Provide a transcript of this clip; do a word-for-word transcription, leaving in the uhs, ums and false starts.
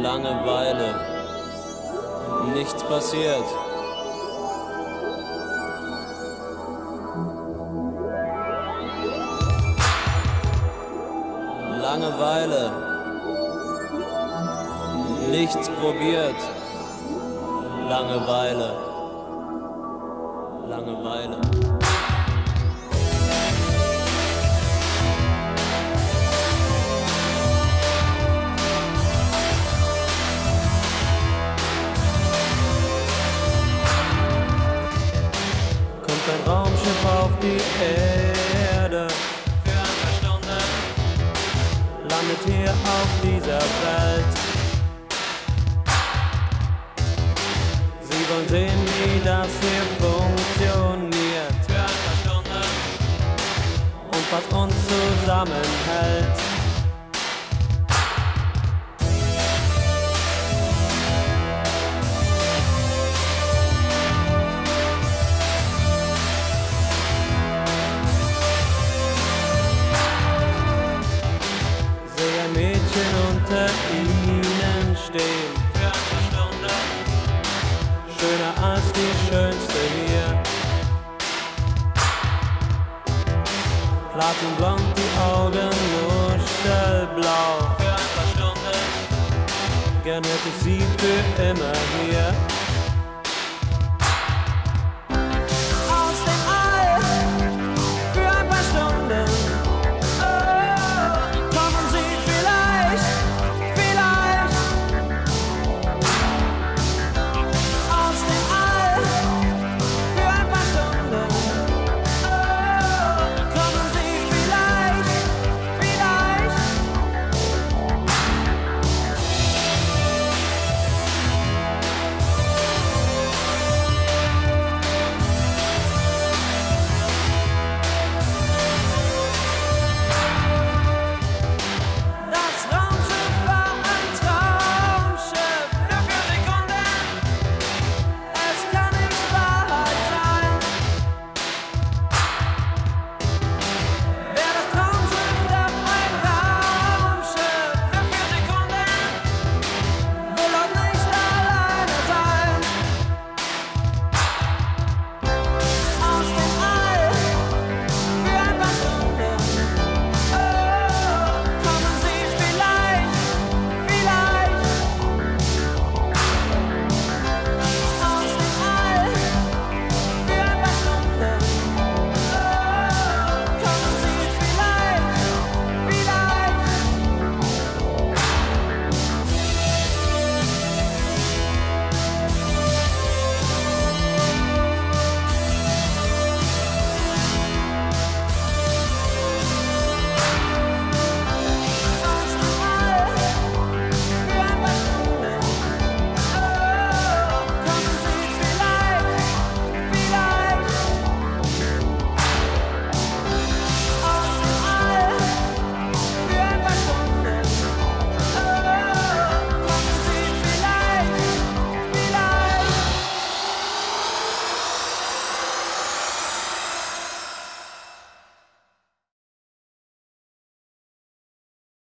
Langeweile, nichts passiert. Langeweile, nichts probiert. Langeweile, Langeweile. Kommt ein Raumschiff auf die Erde für eine Stunde, landet hier auf dieser Welt. Sie wollen sehen, wie das hier funktioniert für eine Stunde und was uns zusammenhält. Mädchen unter ihnen stehen für eine Stunde, schöner als die schönste hier. Platinblond, die Augen muschelblau für eine Stunde, gern hätte ich sie für immer hier.